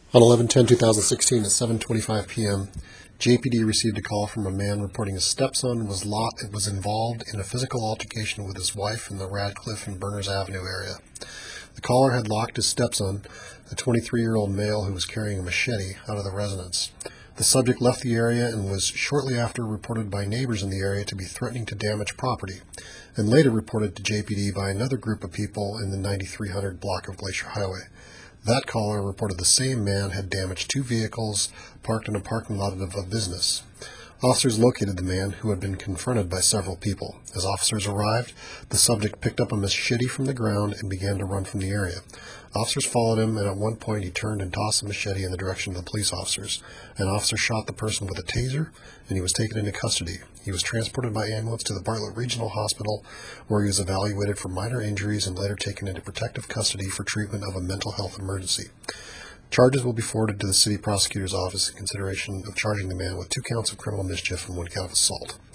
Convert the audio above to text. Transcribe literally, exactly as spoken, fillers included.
On eleven ten two thousand sixteen at seven twenty-five p m, J P D received a call from a man reporting his stepson was lot, was involved in a physical altercation with his wife in the Radcliffe and Berners Avenue area. The caller had locked his stepson, a twenty-three-year-old male who was carrying a machete, out of the residence. The subject left the area and was shortly after reported by neighbors in the area to be threatening to damage property, and later reported to J P D by another group of people in the ninety-three hundred block of Glacier Highway. That caller reported the same man had damaged two vehicles parked in a parking lot of a business. Officers located the man, who had been confronted by several people. As officers arrived, the subject picked up a machete from the ground and began to run from the area. Officers followed him, and at one point he turned and tossed the machete in the direction of the police officers. An officer shot the person with a taser, and he was taken into custody. He was transported by ambulance to the Bartlett Regional Hospital, where he was evaluated for minor injuries and later taken into protective custody for treatment of a mental health emergency. Charges will be forwarded to the city prosecutor's office in consideration of charging the man with two counts of criminal mischief and one count of assault.